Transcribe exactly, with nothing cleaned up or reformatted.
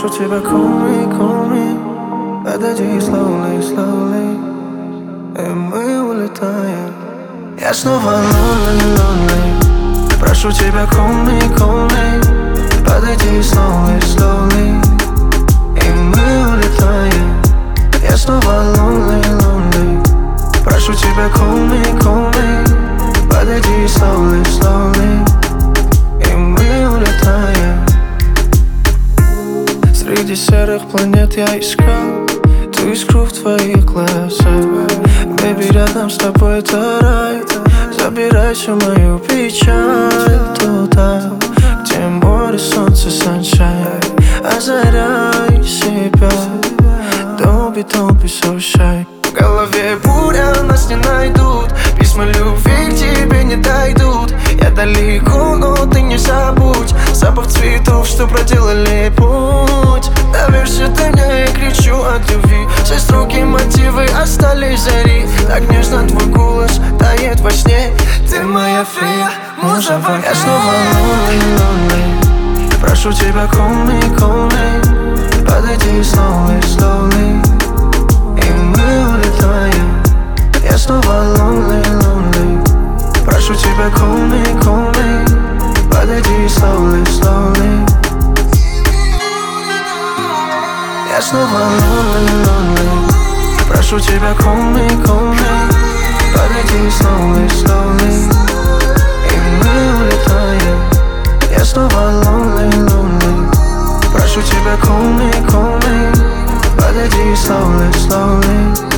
Прошу тебя, call me, call me. Подойди slowly, slowly, и мы улетаем. Я снова lonely, lonely. Прошу тебя, call me, call me. Подойди slowly, slowly, и мы улетаем. Я снова lonely, lonely. Прошу тебя, call me, call me. Подойди slowly, slowly, и мы улетаем. Среди серых планет я искал ту искру в твоих глазах. Бэби, рядом с тобой это рай. Забирай всю мою печаль туда, где море, солнце, sunshine. Озаряй себя. Don't be, don't be so shy. В голове буря, нас не найдут. Письма любви к тебе не дойдут. Я далеко, но ты не забудь запах цветов, что проделали путь. Доверься ты мне, я кричу от любви. Все строки, мотивы остались зари. Так нежно твой голос тает во сне. Ты моя фея, муза в окне. Я снова lonely, lonely. Прошу тебя, call me, call me. Подойди slowly, slowly, и мы улетаем. Я снова lonely, lonely. Прошу тебя, call me, call me. Подойди slowly, slowly. Я снова lonely, lonely. Прошу тебя, call me, call me. Подойди slowly, slowly, и мы улетаем. Я снова lonely, lonely. Прошу тебя, call me, call me. Подойди slowly, slowly.